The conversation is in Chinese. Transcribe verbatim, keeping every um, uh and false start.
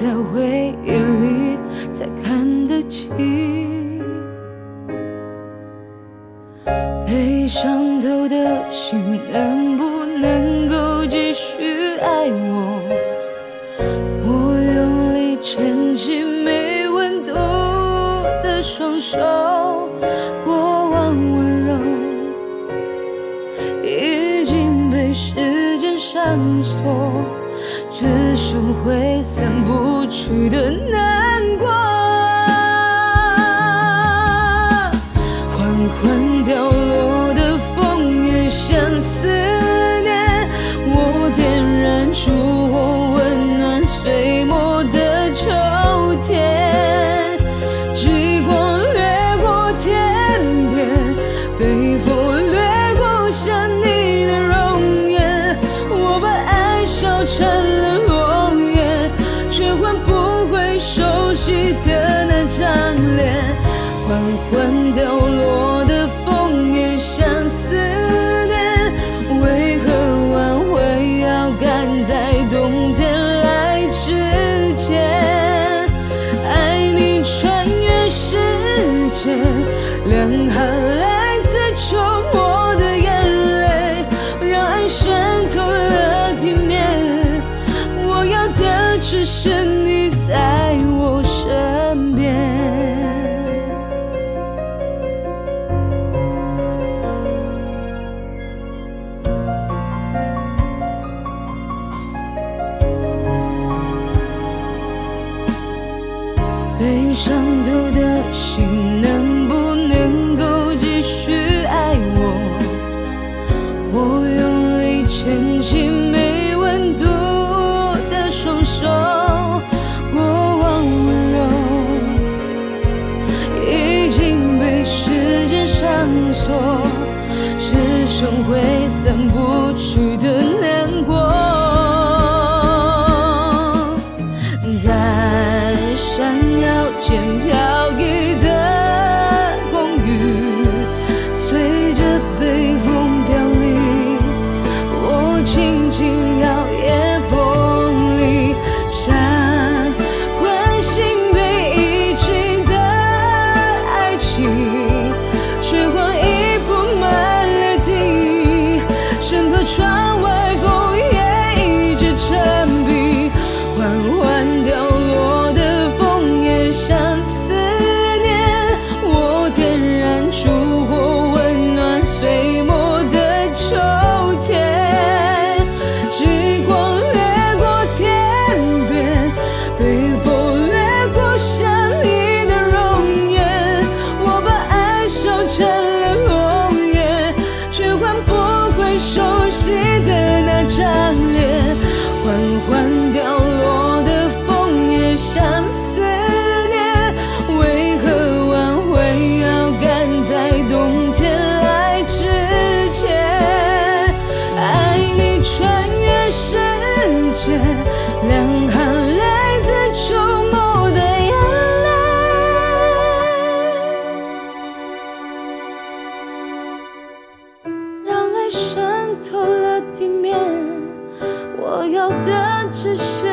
在回忆里才看得清。被伤透的心能不能够继续爱我？我用力牵起没温度的双手，过往温柔已经被时间上锁，只剩挥散不去的难过。缓缓掉落的枫叶像思念，我点燃烛火温暖碎末的秋天。极光掠过天边，北风掠过想你的容颜，我把爱烧成了落叶，却换不回熟悉的那张脸。缓缓掉落的枫叶像思念，为何挽回要赶在冬天来之前？爱你穿越时间，两行来自秋末的眼泪，让爱渗透了地面。我要的只是你在我身边。被伤透的心能不能够继续爱我？我用力牵起没温度的双手，过往温柔已经被时间上锁，只剩挥散不去的难过。闪耀间飘逸的光晕，随着北风飘离，我轻轻摇曳风里，想唤醒被遗弃的爱情，却换一铺满了地，生怕窗外风也一直沉逼。缓缓掉落的像思念，我点燃烛火温暖碎末的秋天。极光掠过天边，北风掠过想你的容颜，我把爱烧成了落叶，却换不回熟悉的那张脸。缓缓掉落的枫叶像思念，为何挽回要赶在冬天来之前？爱你穿越时间，两行来自秋末的眼泪，让爱渗透了地面。我要的只是